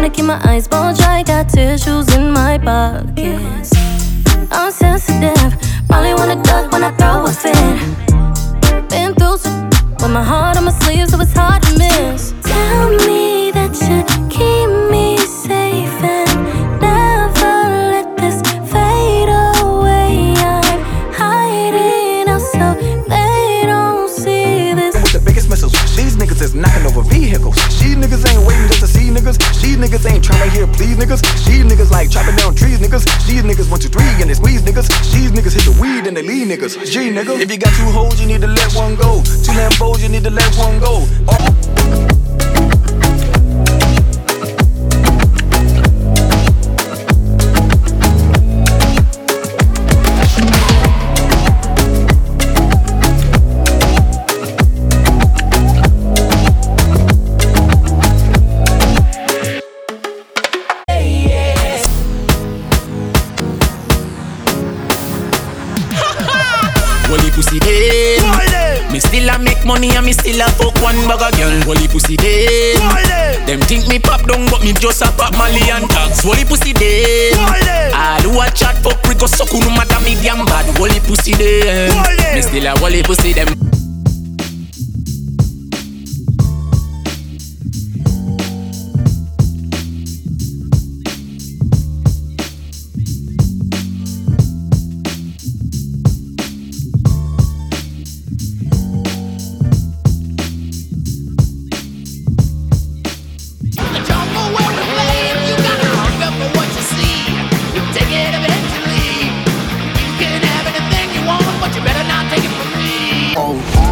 wanna keep my eyes bone dry. Got tissues in my pockets. I'm sensitive, probably wanna duck when I throw a fit. Been through some, with my heart on my sleeve, so it's hard to miss. Tell me that you keep me safe and never let this fade away. I'm hiding out so they don't see this. With the biggest missiles, these niggas is knocking over vehicles. These niggas ain't waiting just to see niggas. These niggas ain't trying to hear please niggas. These niggas like chopping down trees niggas. These niggas 1, 2, 3 and they squeeze niggas. These niggas hit the weed and they leave niggas. G nigga. If you got 2 hoes, you need to let one go. 2 Lambos, you need to let one go. Holy pussy dead. Me still a make money and me still a fuck one bag of girl. Holy pussy dead. Them think me pop down but me just a pop Mali and tags. Holy pussy dead. All who a chat fuck we go suck no matter me damn bad. Holy pussy dead. Me still a holy pussy them.